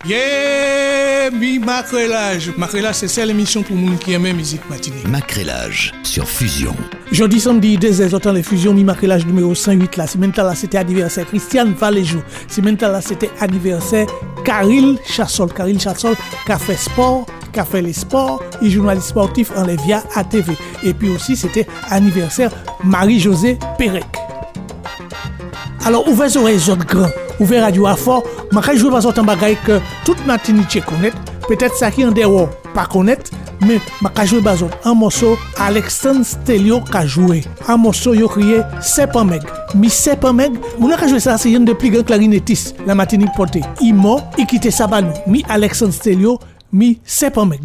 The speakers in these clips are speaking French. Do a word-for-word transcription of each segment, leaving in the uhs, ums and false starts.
Yeah, mi macrelage. Macrelage, c'est celle émission pour moun qui aime musique matinée. Macrelage sur Fusion. Jeudi, samedi, deux heures, autant les fusions, mi macrelage numéro cent huit là. Si maintenant là, c'était anniversaire Christiane Valéjo. Si maintenant là, c'était anniversaire Karil Chassol. Karil Chassol, qui a fait sport, qui a fait les sports, et journaliste sportif en Lévia A T V. Et puis aussi, c'était anniversaire Marie-Josée Pérec. Alors, ouvrez les oreilles autres grands, ouvrez radio à fort, je joue pas autant bagaille que toute matinité connaître, peut-être ça qui en dehors pas connaître, mais je joue pas un morceau Alexandre Stelio qui a joué. Un morceau yo crié Sepan Meg. Mi Sepan Meg, on a joué ça c'est un des plus grands clarinettistes la Martinique portée. Il mort, il quitté ça ba nous. Mi Alexandre Stelio, mi Sepan Meg.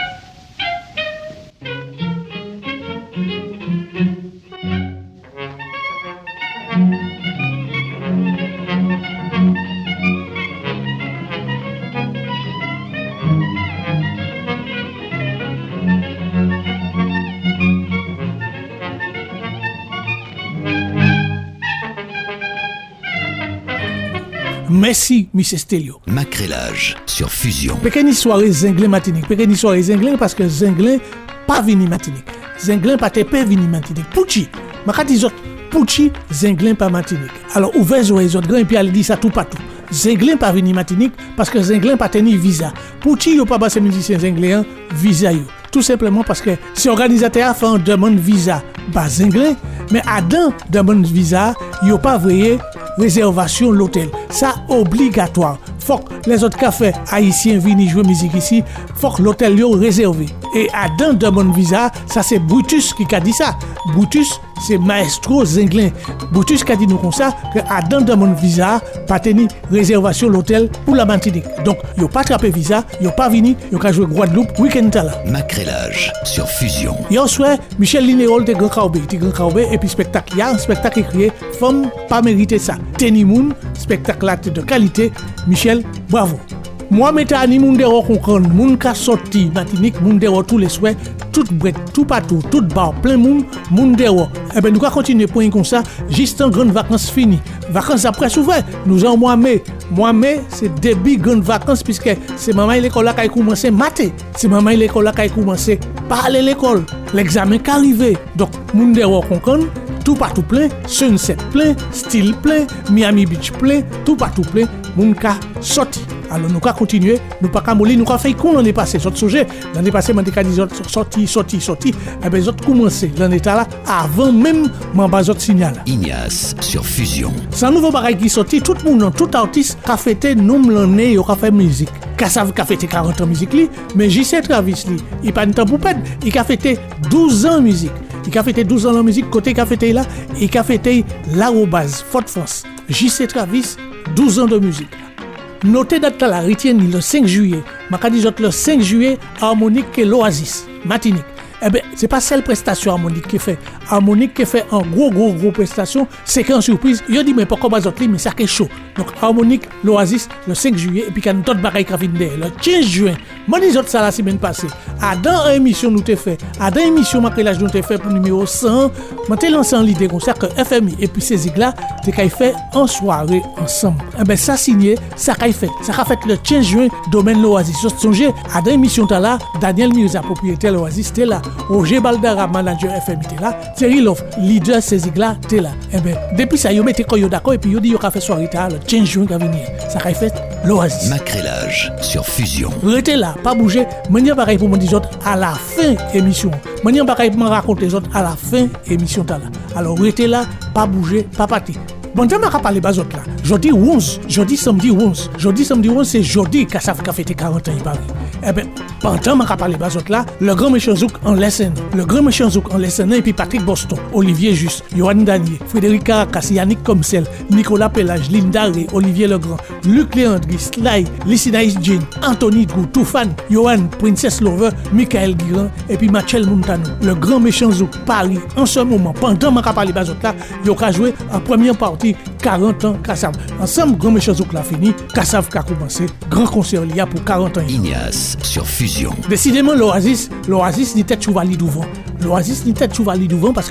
Merci, M. Stelio. Macrelage sur Fusion. Pequeni soirée Zinglin Martinique. Pequeni soirée Zinglin parce que Zinglin pas vini Martinique. Zinglin pas te pas vini Martinique. Pouchi. Ma ka di zot Pouchi Zinglin pas Martinique. Alors ouvert les autres grands et puis elle dit ça tout partout. Zinglin pas vini Martinique parce que Zinglin pas teni visa. Pouchi yo pas passé musicien Zinglin visa yo. Tout simplement parce que si organisateur a fait une demande visa pas Zinglin, mais Adam demande visa, yo pas voyé réservation l'hôtel. Ça obligatoire. Faut que les autres cafés haïtiens viennent jouer musique ici, faut que l'hôtel yo réservé. Et Adam demande visa, ça c'est Brutus qui a dit ça. Brutus c'est maestro Zinglin. Brutus qui a dit nous comme ça que Adam demande visa, pas tenir réservation l'hôtel pour la Martinique. Donc, yo pas attrapé visa, yo pas vini, yo ka jouer Guadeloupe week-end là. Macrelage sur Fusion. Hier soir, Michel Linéol de Grand Kaoubé, de Grand Kaoubé et puis spectacle, il y a un spectacle écrit Femme pas mérité ça. Teni moun, spectacle là de qualité. Michel, bravo. Moi mette ani moun dero comprendre, moun ka sorti Martinique, moun dero tous les soirs, tout bret, tout partout, tout bar, plein moun, moun dero. Eh ben nous ka continuer pour comme ça, juste en grande vacances finies. Vacances après souvent, nous en mois mai. Mois mai, c'est début grande vacances puisque c'est maman l'école là qui a commencé mater. C'est maman l'école là qui a commencé parler l'école. L'examen qui arrivé. Donc moun dero comprendre, tout partout plein, Sunset plein, Style plein, Miami Beach plein, tout partout plein, moun ka sorti. Alors nous allons continuer, nous pas camoli, nous allons faire qu'on l'année passée, notre sujet, l'année passée, on a dit sorti, sorti, sorti, et bien, nous avons commencé l'année là, avant même, mon bas autre signal. Ignace sur Fusion. C'est un nouveau bagage qui sorti, tout le monde, tout artiste, qui a fêté, nous l'année, il a fait musique. Kassav qui a fêté quarante ans musique, mais J C Travis, il n'a pas de temps pour perdre, il a fêté douze ans musique. Il a fêté douze ans en musique, côté il a fêté là, il a fêté l'Arobase, Fort France. J C Travis, douze ans de musique. Notez date là, retiennent le cinq juillet. Ma ka di le cinq juillet, Harmonique et l'Oasis, Martinique. Eh bien, c'est pas celle prestation Harmonique qui fait. Harmonique qui fait en gros, gros, gros prestation. C'est qu'en surprise, il dit, mais pourquoi pas autres, mais ça qui est chaud. Donc, Harmonique, l'Oasis, le cinq juillet, et puis quand d'autres bagailles qui viennent derrière, le quinze juin. Moi, les autres, ça la semaine passée. À dans une émission, nous t'ai fait. À dans une émission, Macrelage, nous t'ai fait pour numéro cent. Moi, t'ai lancé en l'idée comme ça que F M I et puis ces zig-là, t'es qu'à fait en soirée ensemble. Eh bien, ça signé, ça qu'a fait. Ça qu'a fait le quinze juin, domaine l'Oasis. Je songez, à dans une émission, t'as là, Daniel Mirza, propriétaire l'Oasis, t'es là. Roger Baldara, manager F M I, t'es là. Thierry Love, leader ces zig-là, t'es là. Eh bien, depuis ça, yo mettez quoi yo d'accord et puis yo dit yo qu'a fait soirée t'as le quinze juin qu'a venir. Ça qu'a fait l'Oasis. Macrelage sur Fusion. Restez là, pas bouger. Manière pareil pour me dire autres à la fin émission. Manière pareil pour me raconter les autres à la fin émission t'as là. Alors restez là, pas bouger, pas partir. Bon, je vais parler des autres là. Jeudi onze, jeudi samedi onze. Jeudi samedi onze, c'est jeudi qu'à ça fait fêter quarante ans il Paris. Eh bien, pendant que je vais parler des autres là, le grand méchant Zouk en lesson. Le grand méchant Zouk en lesson et puis Patrick Boston, Olivier Juste, Johan Danier, Frédéric Caracas, Yannick Comsel, Nicolas Pelage, Linda Ré, Olivier Legrand, Luc Léandri, Sly, Lissinaïs Jean, Anthony Gou, Toufan, Johan, Princess Lover, Michael Guiran et puis Machel Montano. Le grand méchant Zouk Paris, en ce moment, pendant que je vais parler des autres là, il a joué en première partie quarante ans Kassav. Ensemble, grand méchant Zouk l'a fini, Kassav a commencé, grand concert il y a pour quarante ans. Ignace sur Fusion. Décidément, l'Oasis, l'Oasis ni tête chouva li devant. L'Oasis ni tête chouva li devant parce que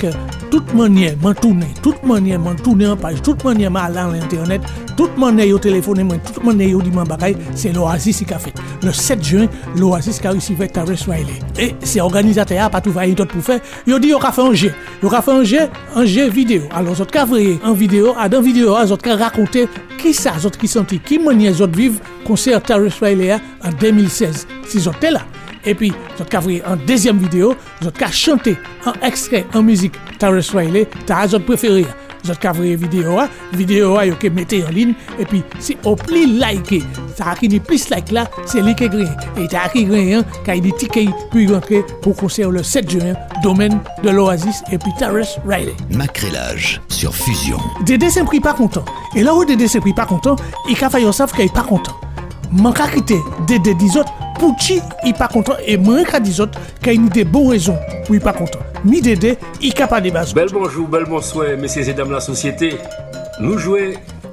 toute manière, m'en tourner, toute manière, m'en tourner en page, toute manière, m'en aller à l'internet, toute manière, yo téléphoner, moi, toute manière, yo dit m'en bagaille, c'est l'Oasis qui a fait. Le sept juin, l'Oasis qui a reçu Tarrus Riley. Et c'est organisateur, pas tout va y d'autres pour faire. Yo dit, yo a fait un jeu. Yo a fait un jeu, un jeu vidéo. Alors, vous avez vrai en vidéo, à dans vidéo, vous avez raconté qui ça, vous avez qui senti, qui manière, vous avez vivre concert Tarrus Riley en deux mille seize. Si vous êtes là. Et puis, vous avez en deuxième vidéo, vous avez chanté en extrait, en musique, Tarrus Riley, ta votre préféré. Vous avez vidéo, vidéo, vous avez mettez en ligne, et puis, si vous plus liker, ça a qui dit plus like là, c'est lui qui est gré. Et t'as qui gré, quand il dit ticket, puis rentrer pour concert le sept juin, domaine de l'Oasis, et puis Tarrus Riley. Macrélage sur Fusion. Dédé s'est pris pas content. Et là où Dédé s'est pris pas content, il a fait savoir qu'il n'est pas content. Manque à quitter Dédé des autres. Pouchi, il pas content et moi qu'à des autres qu'il y a des bonnes raisons pour il pas content. Mi Dédé, il capable de base. Bel bonjour, bel bonsoir, messieurs et dames de la société. Nous jouons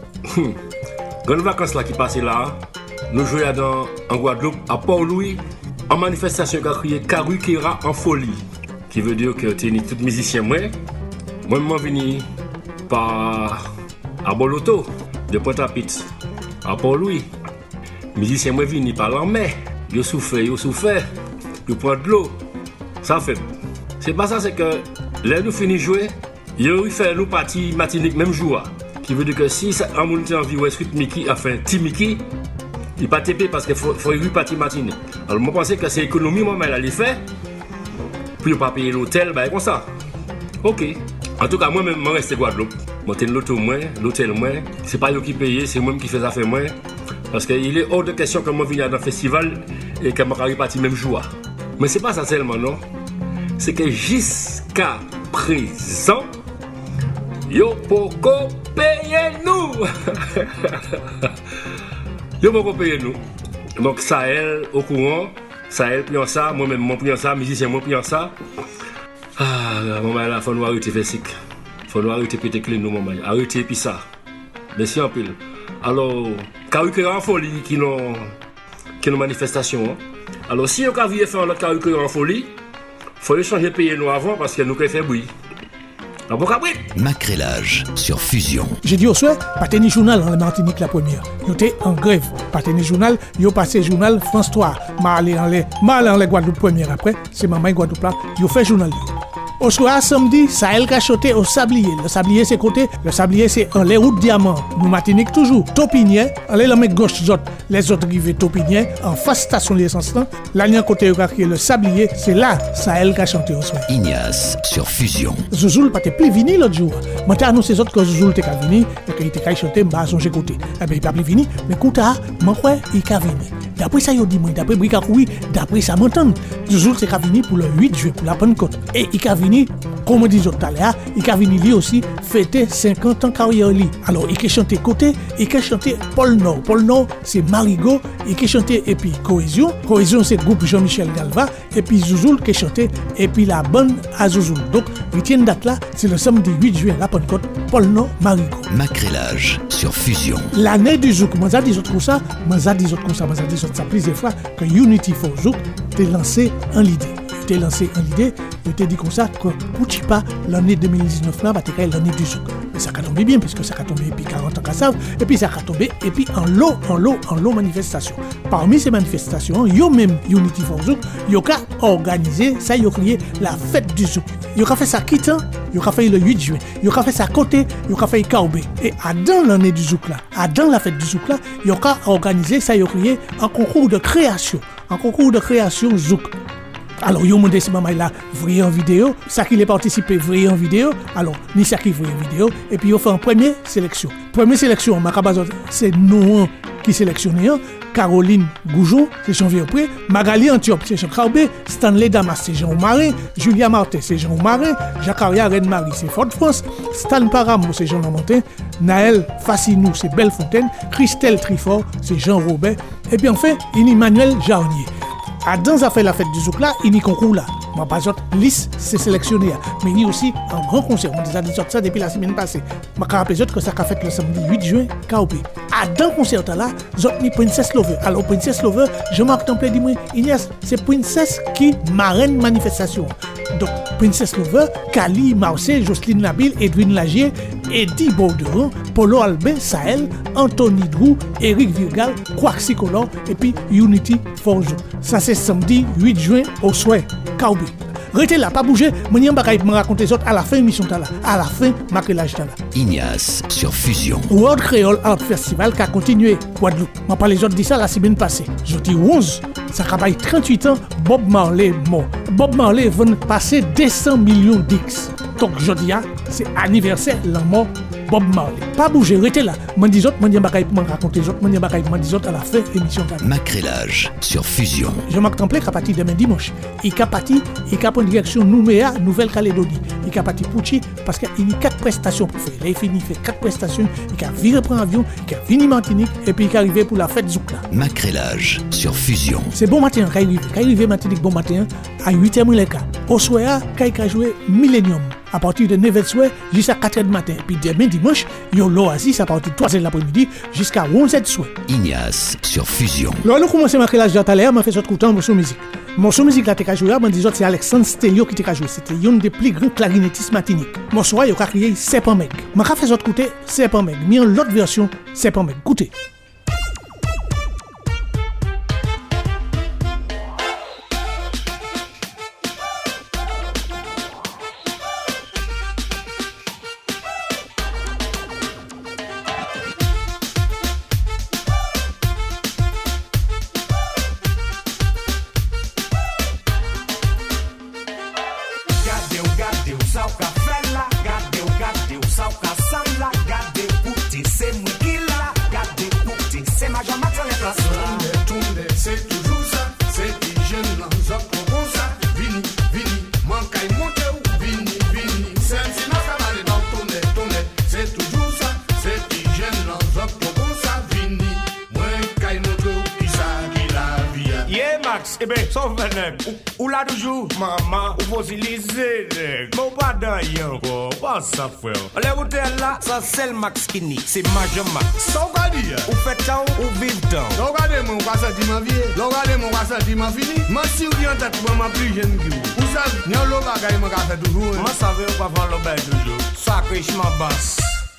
grande vacances là qui passent là. Nous jouons dans en Guadeloupe à Port-Louis en manifestation qui a crié Karukera en folie, qui veut dire que tu es tout musicien moi. Moi je suis venu par à Boloto de Pointe-à-Pitre à Port-Louis. Musicien moi venu par l'armée. Yo souffert, yo souffert, yo prend de l'eau. Ça fait. C'est pas ça, c'est que là nous finissons de jouer, yo fait nous partie matinique même jour. Qui veut dire que si un monde a envie West Mickey, enfin Timiki, il pas T P parce qu'il faut faut y partie matinée. Alors moi pensais que c'est économie moi mais elle fait. Puis pas payer l'hôtel, bah comme ça. OK. En tout cas moi même moi rester Guadeloupe. Monter l'auto moi, l'hôtel moi, c'est pas eux qui paye, c'est moi qui fais affaire moi. Parce qu'il est hors de question que moi vienne dans le festival et que je sois parti même jour. Mais c'est pas ça seulement, non. C'est que jusqu'à présent, yo poko payer nous. Yo poko payer nous. Donc Sahel au courant, Sahel prend ça, moi-même moi prends ça, musicien moi prends ça. Ah, maman là, faut nous arrêter physique. Faut nous arrêter péter clé nous maman. Arrêter puis ça. Merci en pile. Alors, Karukera en folie qui n'ont qui n'ont manifestation. Alors, si on a voulu faire notre Karukera en folie, il faut changer de payer nous avant parce que nous avons fait bruit. Alors, pourquoi bruit? Macrélage sur Fusion. J'ai dit au soir, pas tenir journal en Martinique la première. Nous étions en grève. Pas tenir journal, yo passé journal France trois. Ma aller en les, ma aller en les Guadeloupe première après. C'est maman Guadeloupe là. Yo fait journal. Au soir, samedi, Sahel a choté au Sablier. Le Sablier, c'est côté. Le Sablier, c'est en les routes diamants. Nous, Martinique, toujours. Topinier, en les lames gauche, les autres rivés Topinier, en face station l'essence. La ligne côté, le Sablier, c'est là, Sahel a chanté au soir. Ignace sur Fusion. Zouzoul, pas plus vini l'autre jour. Moi, t'ai annoncé autres que Zouzoul était venu, et qu'il était chanté, m'a songé côté. Eh bien, il pas plus vini, mais Kouta, moi, ouais, il est venu. D'après ça, il dit, moi, d'après Brikakoui, d'après ça, m'entend. Zouzoul, c'est venu pour le huit juillet, pour la Pentecôte. Et il est venu, comme on dit tout à l'heure, il est venu lui aussi fêter cinquante ans carrière lui. Alors, il a chanté côté, il a chanté Paul Nord. Paul Nord, c'est Marigot, il a chanté et puis Cohésion. Cohésion, c'est le groupe Jean-Michel Galva, et puis Zouzoul qui a chanté, et puis la bande à Zouzoul. Donc, huitième date là, c'est le samedi huit juillet, la Pentecôte, Paul Nord, Marigot. Macrélage sur Fusion. L'année du Zouk, moi, j'ai dit autres comme ça, moi, j'ai dit autres comme ça, moi, j'ai dit ça plusieurs fois, que Unity for Zouk t'est lancé en l'idée. T'es lancé en l'idée, je t'ai dit comme ça que Pouchipa, l'année deux mille dix-neuf là, va être l'année du Zouk. Mais ça a tombé bien, puisque ça a tombé depuis quarante ans qu'à ça, et puis ça a tombé, et puis en lot, en lot, en lot manifestation. Parmi ces manifestations, yo même Unity for Zouk, yo a organisé, ça yo crié la fête du Zouk. Yo a fait ça quittant, yo a fait le huit juillet, yo a fait ça côté, yo a fait Kaoubé. Et à dans l'année du Zouk là, à dans la fête du Zouk là, yo a organisé, ça yo crié un concours de création, un concours de création Zouk. Alors, yo demandé si maman là vrai en vidéo, ça qui est participé vrai en vidéo, alors ni ça qui vrai en vidéo, et puis yo fait en première sélection. Première sélection, Macabazot, c'est nous qui sélectionné, Caroline Goujon, c'est Jean Vierpré, Magali Antiope, c'est Jean Carbé, Stanley Damas, c'est Jean Marin, Julia Martin, c'est Jean Marin, Jacaria Reine-Marie, c'est Fort-France, Stan Paramo, c'est Jean Lamantin, Naël Fassinou, c'est Bellefontaine, Christelle Trifort, c'est Jean Robert, et puis enfin, Emmanuel Jarnier. À dans a fait la fête du Zouk là, il y a concours là. Moi, pas autre liste, c'est sélectionné. Mais il y a aussi un grand concert. On a dit ça depuis la semaine passée. Je me rappelle que ça a fait le samedi huit juin, K O P. À dans le concert là, j'ai mis Princess Lover. Alors, Princess Lover, Jean-Marc Temple dit moi, Ignace, c'est Princess qui marraine manifestation. Donc, Princess Lover, Kali, Marseille, Jocelyne Nabil, Edwin Lagier, Eddie Borderon, Polo Albin, Sahel, Anthony Drou, Eric Virgal, Quaxi Color et puis Unity Forjo. Ça c'est samedi huit juin au soir. Kaobi. Restez là, pas bouger, moi n'y a pas me raconter ça à la fin de l'émission là, à la fin macrelage là. Ignace sur Fusion. World Creole Art Festival qui a continué Guadeloupe. Moi pas les autres dit ça la semaine passée. Je dis onze, ça travaille trente-huit ans, Bob Marley mort. Bob Marley vient passer deux cents millions d'X. Donc je dis c'est anniversaire la mort Bob Marley. Pas bouger, restez là. Moi dis autres, moi n'y a pas me raconter ça, moi n'y a pas me dire à la fin de l'émission là. Macrelage sur Fusion. Jean-Marc Templé qui a parti demain dimanche. Il a parti, il a pris direction Nouméa, Nouvelle-Calédonie. Il a parti Pouchi parce qu'il y a quatre prestations pour faire. Là, il finit, il fait quatre prestations. Il a viré prendre avion, il a fini Martinique et puis il est arrivé pour la fête Zoukla. Macrelage sur Fusion. C'est bon matin quand il arrive. Quand il arrive Martinique, bon matin, à huit heures le cas. Au soir, quand il a joué Millennium. À partir de neuf heures jusqu'à quatre heures du matin. Puis demain dimanche, il y a l'Oasis à partir de trois heures de l'après-midi jusqu'à onze heures du soir. Ignace sur Fusion. Là, nous commençons à marquer l'âge tout à l'heure, on fait notre couteau en morceau musique. Morceau musique là, t'es joué, on dit c'est Alexandre Stelio qui t'a joué. C'était un des plus grands clarinettistes martiniques. Morceau, il a crié Serpent Meg. On a fait notre côté Serpent Meg. Mais en l'autre version, Serpent Meg. Écoutez. Eh ben, sauf nèg, ou là toujours, maman, ou fossiliser nèg. Mon pas dans encore, pas ça frère. Le hôtel là, ça c'est le Max Kini, c'est Major Max. Ça va dire. Ou fait temps, ou vive temps. Regardez mon quoi ça dit ma vie. Regardez mon quoi ça dit ma fini. Moi si ou bien tête moi plus jeune que vous. Vous savez, n'y a le bagage moi fait toujours. Moi savais pas faire le bain toujours. Sacré chemin basse.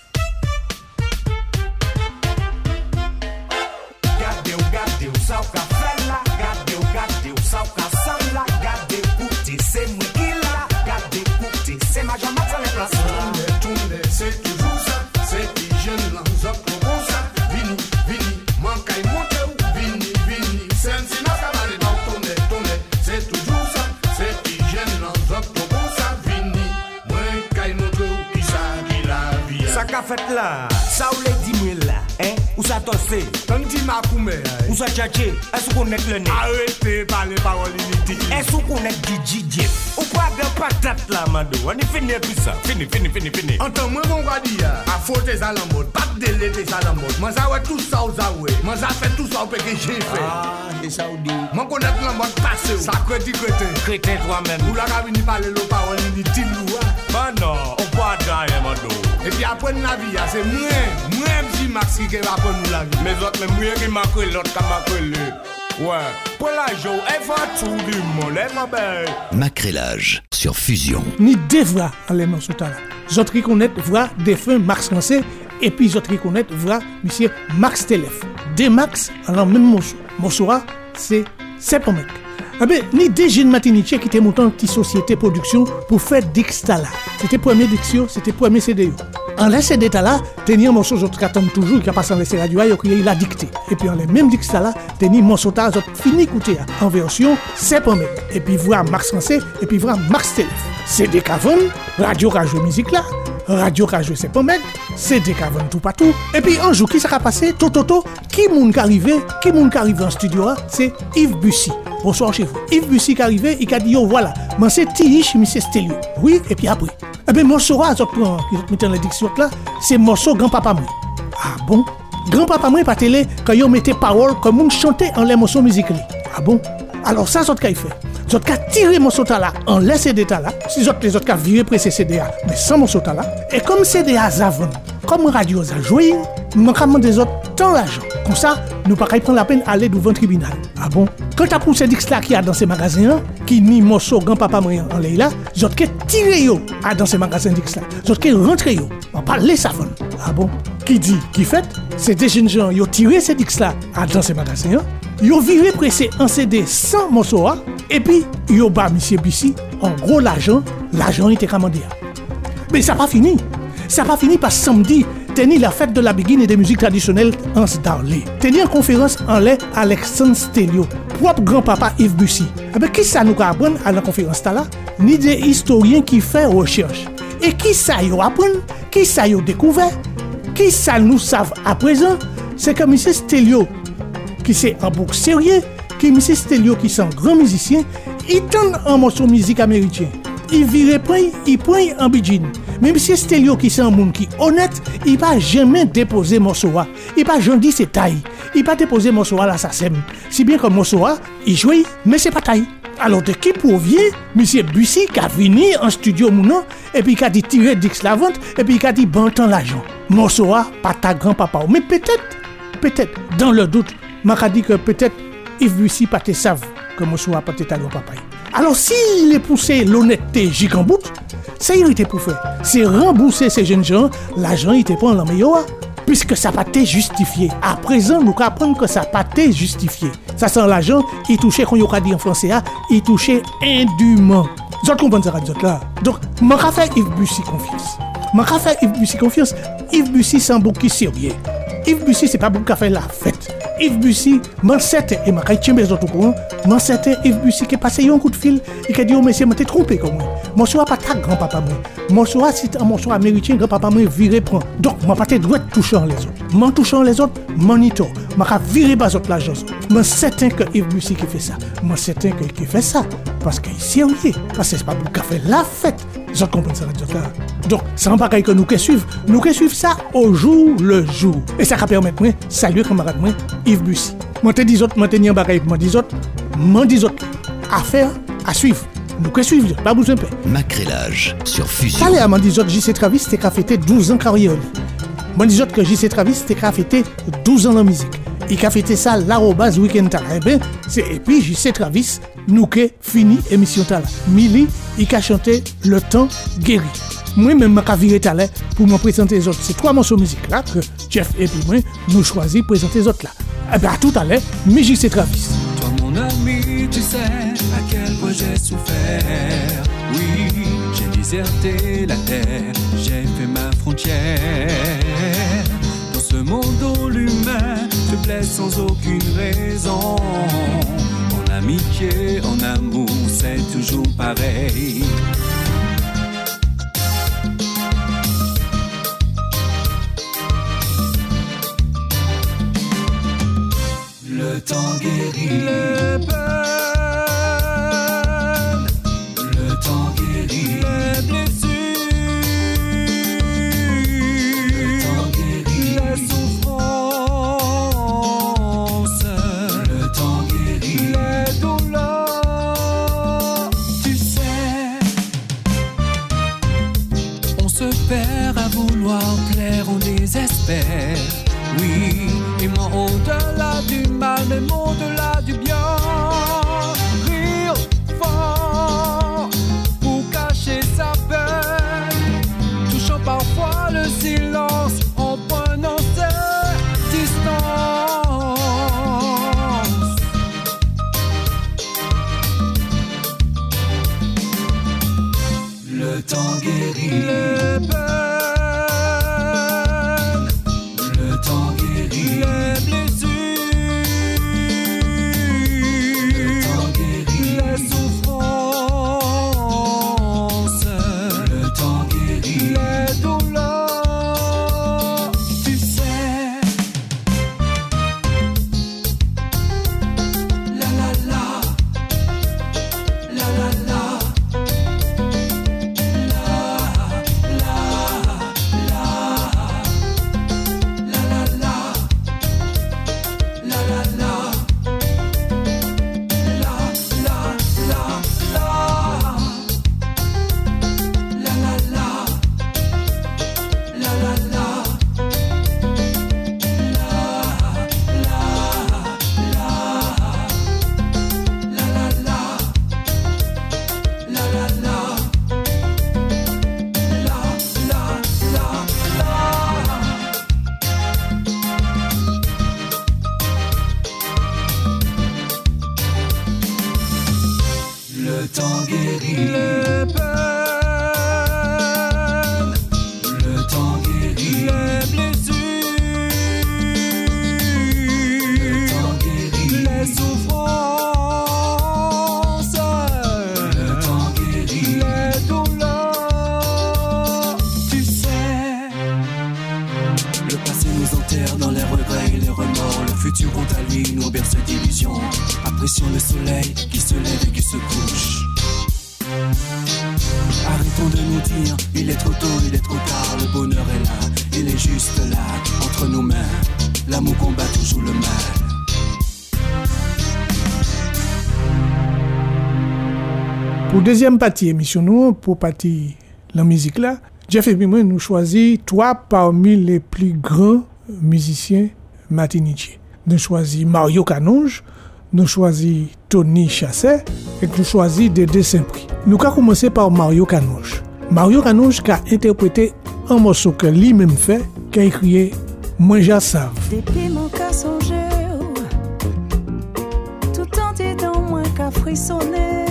Gardez ou gardez ou ça qu'a fait là. Gardez ou gardez ou ça qu'a sang là. Gardez écoutez, c'est moi qui là. Gardez écoutez, c'est Major Max à la place. Tourne, tourne, c'est toujours ça. C'est qui jeune là, nous approbons ça. Vini, vini, manque à y monter ou vini, vini. C'est un signe à cavaler dans tourne, tourne. C'est toujours ça. C'est qui jeune là, nous approbons ça. Vini, manque à y monter ou qui ça qui la vie. Ça qu'a fait là, ça ou les dix mille là, hein? Ou ça tossé? Tant que tu m'as coumé. Ou ça tchatché? Est-ce qu'on est le nez? Arrêtez par les paroles inutiles. Est-ce qu'on est du D J? Ou pas de patate là, Mado? On est fini tout ça. Fini, fini, fini, fini. Entends-moi, mon gars, dire, à faute ça la mode, pas de délai ça la mode. Moi, ça ouais tout ça aux away. Moi, ça fait tout ça au que j'ai fait. Ah, c'est ça ou dit? Moi, connais la mode passée. Ça crédit crétin. Crétin toi-même. Ou la cabine parler les paroles inutiles, ou bah non, on pas d'ailleurs, Mado. Et puis après la vie, c'est moi, moi, M J Max qui va apprendre nous la vie. Mais autres, même moi qui m'a créé, l'autre qui m'a créé. Ouais, pour la joie, elle va tout du monde, elle m'a belle. Macrelage sur Fusion. Ni deux voix en les morceaux là. J'autres reconnaître voix défunt Max Français et puis j'autres reconnaître voix monsieur Max Telef. Deux Max en même morceau. Morceau c'est Serpent Meg. Ah ben, ni deux jeunes matinichiens qui étaient montés en petite société production pour faire Dixtala. C'était premier Dixio, c'était premier C D O. En les C D là, tenir un morceau j'autres attendent toujours qui a passé en laissé radio, il a dicté. Et puis en les mêmes Dixtala, tenir un morceau là, j'autres fini écouter en version Serpent Meg. Et puis voir Max Français, et puis voir Max Telef. C D Cavon, radio qui a joué musique là, radio qui a joué Serpent Meg, C D Cavon tout partout. Et puis un jour qui s'est passé, tout toto, qui moun qui arrivé, qui moun qui arrivé en studio, c'est Yves Bussy. Bonsoir chez vous. Yves Bussy qui arrivé, il a dit oh voilà, moi c'est Tiich, monsieur Stelio. Oui, et puis après. Eh bien, morceau à autres prend, qui mettent en l'édition là, c'est morceau grand-papa moi. Ah bon? Grand-papa moi pas télé quand ils mettait parole comme on chantait en les morceaux musicaux. Ah bon? Alors ça, c'est ce qu'il fait. Vous avez tiré mon sota là, en laisse C D là, si vous les autres qui viré pressé C D A, mais sans mon sota là, et comme C D A zavon, comme radio a joué, nous avons des autres tant d'argent. Comme ça, nous pas prendre la peine aller devant le tribunal. Ah bon? Quand t'as poussé Dix là qui a dans ces magasins, qui ni morceau grand-papa moyen en là, j'aurais que tiré yo à dans ces magasins Dix là. J'aurais que rentré yo. On parle les savon. Ah bon? Qui dit, qui fait? C'est des jeunes gens, yo tiré ces Dix là à dans ces magasins, yo viré pressé en C D cent morceaux, et puis yo ba monsieur Bussi, en gros l'argent, l'argent était commandé. Mais ça pas fini. Ça pas fini parce que samedi, tenir la fête de la Biguine et des musiques traditionnelles en Darley. Tenir une conférence en l'air Alexandre Stelio, propre grand-papa Yves Bussi. Eh bien, qui ça nous apprendre à la conférence là? Ni des historiens qui font recherche. Et qui ça y apprendre? Qui ça y découvert? Qui ça nous savent à présent? C'est que M. Stelio, qui c'est un bouc sérieux, qui M. Stelio, qui est un grand musicien, il donne un morceau de musique américain. Il vire point, il prend un bidjine. Mais M. Stelio, qui c'est un monde qui est honnête, il va jamais déposer morceau. Il va jamais dire c'est taille. Il va déposer morceau à l'assassin. Si bien que morceau, il joue, mais c'est pas taille. Alors de qui provient M. Bussi qui a venu en studio mounon et puis qui a dit tirer Dix la vente et puis qui a dit bon temps l'argent. Morceau pas ta grand-papa. Mais peut-être, peut-être, dans le doute, m'a dit que peut-être Yves Bussi pas te savent que morceau pas ta grand-papa. Alors s'il est poussé l'honnêteté gigambout, ça il était pour faire. C'est rembourser ces jeunes gens, l'argent il était pas en meilleur, puisque ça n'a pas été justifié. À présent, nous apprenons que ça n'a pas été justifié. Ça sent l'argent, il touchait, quand il dit en français, il touchait indûment. Vous comprenez ça, là. Donc, je vais faire Yves Bussi confiance. Je vais faire Yves Bussi confiance. Yves Bussi, c'est un bouc qui est sérieux. Yves Bussi, c'est pas un bouc qui a fait la fête. Yves Bussi, m'en certain, et je vais tirer mes autres courants, m'en certain, Yves Bussi qui a passé un coup de fil, et qui a dit, oh monsieur, je t'ai trompé comme moi. Mon soir pas ta grand-papa moi. Mon soir, c'est un morceau américain, grand-papa moi viré prend. Donc, je pas droit de toucher les autres. M'en touchant les autres, monitor. Je vais virer les autres l'argent. Je suis certain que Yves Bussi qui fait ça. Je suis certain qu'il fait ça. Parce qu'il est sérieux. Parce que c'est pas pour qu'il fait la fête. Vous comprenez ça, là. Donc, c'est un bagage que nous qui suivons. Nous qui suivons ça au jour le jour. Et ça va permettre de saluer camarade moi, Yves Bussi. Moi, je dis autres, moi, je dis un bagage, moi, je dis autres, moi, je dis autres. À faire, à suivre. Nous que suivre, pas besoin de paix. Macrélage sur Fusion. Ça, à Mandy J C Travis, c'était qu'à fêter douze ans carrière. Mandy que J C Travis, c'était qu'à fêter douze ans dans la musique. Il a fêté ça l'arrobase week-end tala. Eh bien, c'est, et puis J C Travis, nous que fini émission tala. Mili, il a chanté Le Temps Guéri. Moi-même, je viré tala pour me présenter les autres. C'est trois morceaux de musique là que Jeff et puis moi, nous choisissons de présenter les autres là. Eh bien, à tout à l'heure, mais J C Travis. Toi, mon ami, tu sais à quel point j'ai souffert. Oui, j'ai déserté la terre, j'ai fait ma frontière. Dans ce monde où l'humain te blesse sans aucune raison. En amitié, en amour, c'est toujours pareil. Le temps guérit les peines, le temps guérit les blessures, le temps guérit les souffrances, le temps guérit les douleurs. Tu sais, on se perd à vouloir plaire, on désespère. Oui, et moi au-delà du mal, même au-delà du bien. futur quant à lui nous berce d'illusions. Apprécions le soleil qui se lève et qui se couche. Arrêtons de nous dire, il est trop tôt, il est trop tard. Le bonheur est là, il est juste là, entre nos mains. L'amour combat toujours le mal. Pour deuxième partie émission nous, pour partie la musique là, Jeff et moi nous choisit trois parmi les plus grands musiciens martiniquais. Nous choisit Mario Canonge, nous choisit Tony Chasset et nous choisit Dédé Saint-Prix. Nous allons commencer par Mario Canonge. Mario Canonge qui a interprété un morceau que lui-même fait, qui a écrit Moi j'assave. Depuis mon cas songé, tout entier dans moi qu'a frissonné.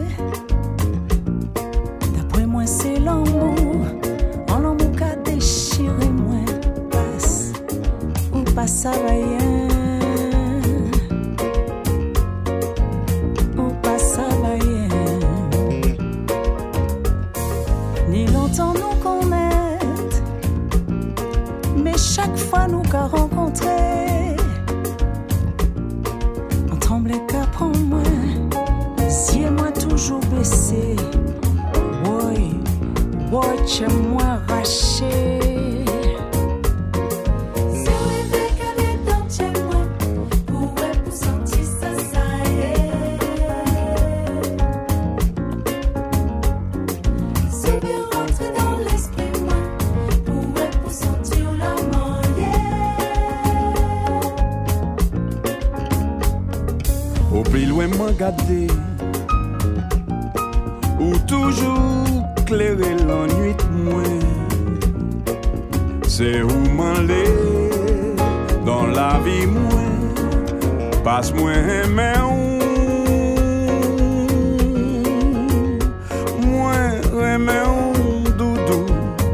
D'après moi c'est l'amour, en l'amour qu'a déchiré moi, passe ou pas ça va rien, ou pas ça va rien. Ni longtemps nous connaître, mais chaque fois nous qu'a rencontré, on tremblait qu'à prendre moi, si et moi toujours baissé, oui, watch moi raché. Gardé ou toujours clairer l'ennui de moi, c'est où m'aller dans la vie moi, passe-moi mais où moi remets où doudou,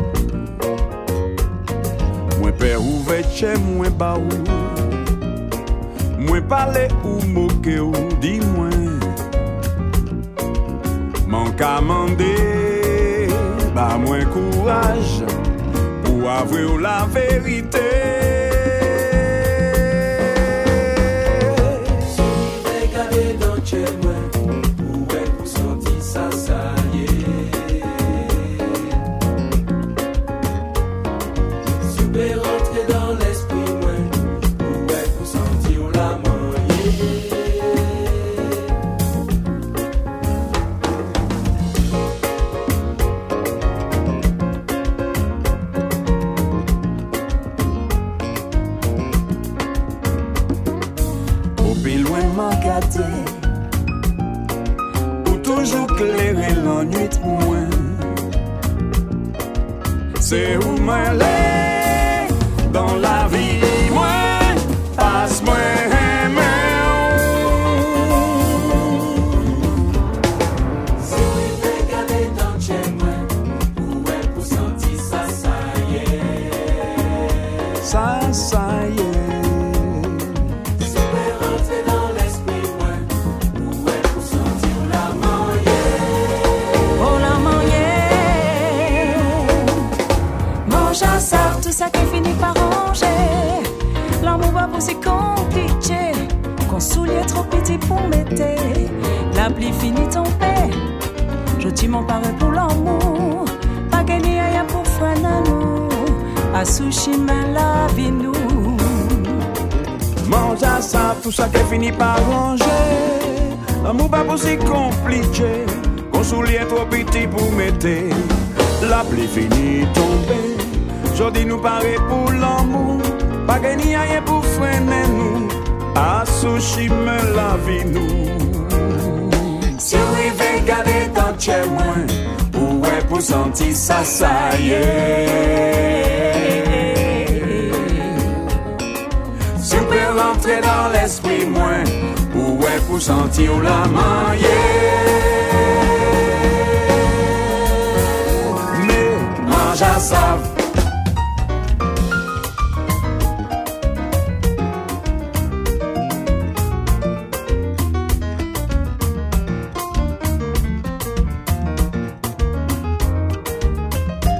moi père ouvert chez moi baou, moi parler ou moquer ou dis-moi. Mon commandé, bah moins courage pour avouer la vérité. Si vous regardez dans chez moi, où est pour sentir ça, ça y est. Si vous pouvez rentrer dans l'esprit, moi, où est pour sentir la moyenne. Ou toujours clairer l'ennui de moi, c'est où m'aller dans la vie moi, passe-moi si vous regardez dans chez moi, où est pour sentir ça, ça y est. Ça, ça y est. Tout ça qui finit par ranger, l'amour va pour si compliqué, qu'on soulier trop petit pour mettre, la pluie finit tomber, je t'y m'emparer pour l'amour, pas gagner rien pour freiner nous, à sushi mais la vie nous. Mange à ça, tout ça qui finit par ranger, l'amour va pour si compliqué, qu'on soulier trop petit pour mettre, la pluie finit tomber. Jodi nous paraît pour l'amour, pas gagner rien pour freiner nous, à sushi mais la vie nous. Si vous rêvez garder dans chez moi, où est pour sentir ça, ça y est. Si vous pouvez rentrer dans l'esprit moi, où est pour sentir la main, mais mange à ça.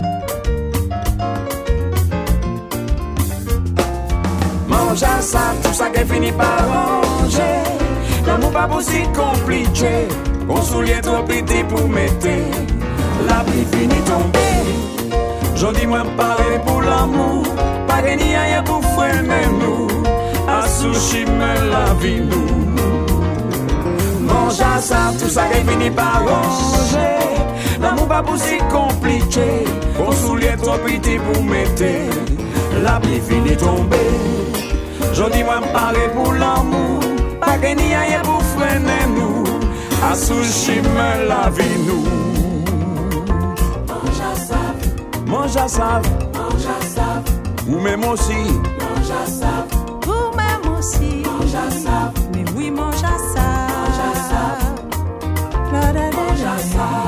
Já sabe. tout ça qui finit par ranger. L'amour pas aussi compliqué, on souligne trop petit pour mettre. La pluie finit tomber, j'en dis moi parler pour l'amour, pas gagner rien pour freiner nous, à sushi mais la vie nous. Mange à ça, tout ça qui finit par ranger. L'amour pas aussi compliqué, on souligne trop petit pour mettre. La pluie finit tomber, j'en dis moi parler pour l'amour, pas gagner rien pour freiner nous, à sushi mais la vie nous. Mange à save, mange à save, mange à save, ou même aussi, mange à save, ou même aussi, mange à save, mais oui, mange à save, mange à save, la la la mange à save,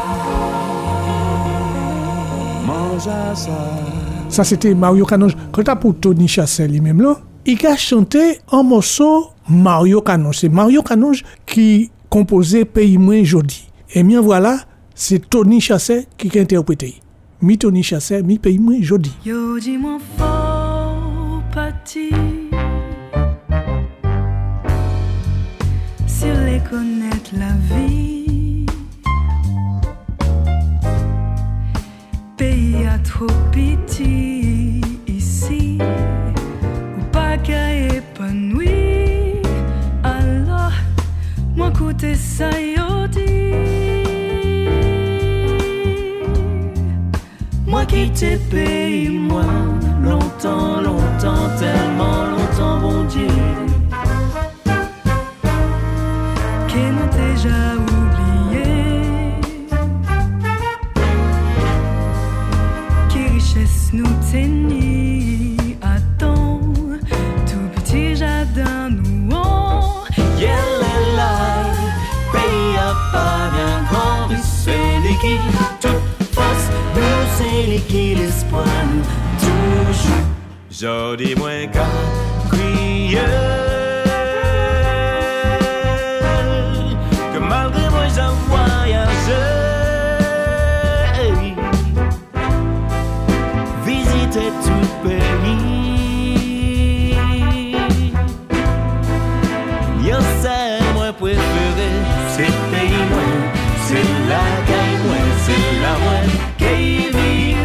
mange à save. Ça, c'était Mario Canonge. Quand t'as pour Tony Chassel lui-même là, il a chanté un morceau Mario Canonge. C'est Mario Canonge qui composait Pays Moins Jodi. Et bien voilà, c'est Tony Chassel qui a interprété. Mi Tony Chassel, mi Pays Moins Jodi. Yo dis-moi fort parti sur les connaître la vie. Pays a trop petit ici, ou pas qu'à épanoui. Alors, moi côté ça yo dit. Moi qui t'ai payé, moi, longtemps, longtemps, tellement longtemps, bon Dieu, qu'elle m'a déjà oublié, qui richesse nous tenit, attends, tout petit jardin nous on, yeah, la la, pays à pas bien grand, mais c'est l'équipe, toute force, nous c'est l'équipe, l'espoir, nous toujours. Jodi moins qu'à crier, que malgré moi j'ai voyagé, visiter tout pays. Yo c'est moi préféré, c'est pays moi, c'est la caille moi, c'est la moi qui vit.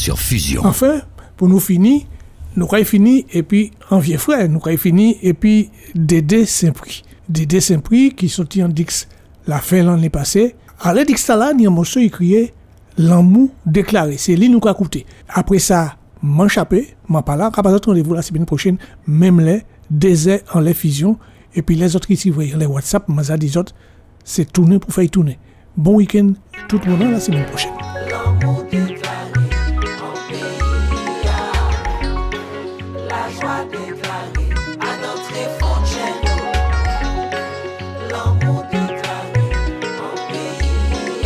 sur Fusion. Enfin, pour nous finir, nous avons fini et puis en vieux frère, nous avons fini et puis Dédé Saint-Prix. Dédé Saint-Prix qui sorti en Dix la fin l'année passée. À la Dix là, il y a un morceau écrit L'amour déclaré. C'est lui nous qui a écouté. Après ça, m'en chapé, m'en parle, qu'à pas rendez-vous la semaine prochaine, même les déserts en les fusions et puis les autres ici, vous voyez, les WhatsApp, m'en des autres, c'est tourner pour faire tourner. Bon week-end, tout le monde la semaine prochaine. L'amour déclaré en pays, la joie déclarée à notre frontière. L'amour déclaré en pays,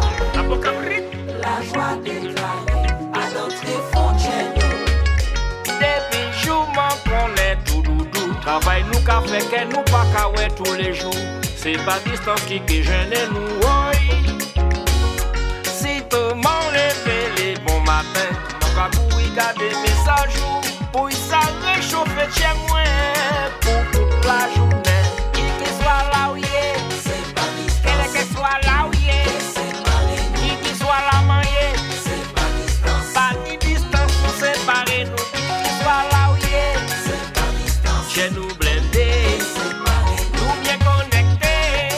la joie déclarée à notre frontière. Depuis jour m'en connaît tout doudou, travail nous qu'a fait que nous pas qu'à ouais tous les jours. C'est pas distance qui qui gêne nous, oui. Si tout le monde lève les bons matins, mon cabou y garde messages pour ça réchauffer chez moi pour toute la journée. Qui que soit là où il est, c'est pas distance. Quel que soit là où il est, c'est pas les qui qui soit là maillé, c'est pas distance. pas ni distance pour séparer nous. Qui qui soit là où il est, c'est pas distance. chez nous blindés, nous bien connectés.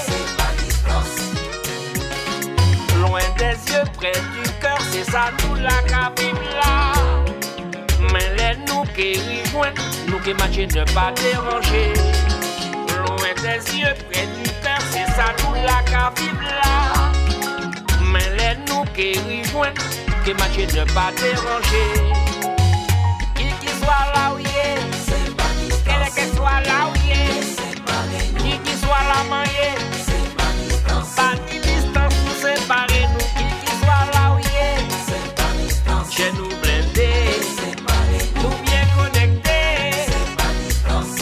Loin des yeux, près du cœur, c'est ça nous la cabine là. Mais les nous qui rejoignent, nous qui matchent ne pas déranger. Loin des yeux, près du cœur, c'est ça nous la cabine là. Mais les nous qui rejoignent, qui matchent ne pas déranger. Qui qui soit là où il est, c'est pas distance. quel que soit là où il est, C'est pas les qui qui soit là maillé, c'est pas distance. pas ni distance pour séparer nous. Qui qui soit là où il est, C'est pas distance. chez nous blindés, C'est pas les nous bien connectés. c'est pas distance.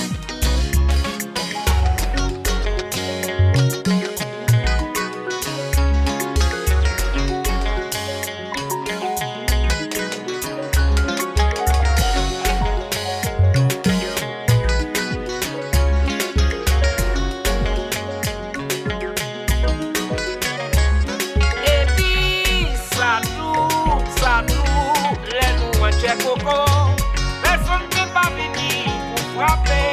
Et puis, ça nous, ça nous, les nous un coco. Personne ne peut pas venir pour frapper.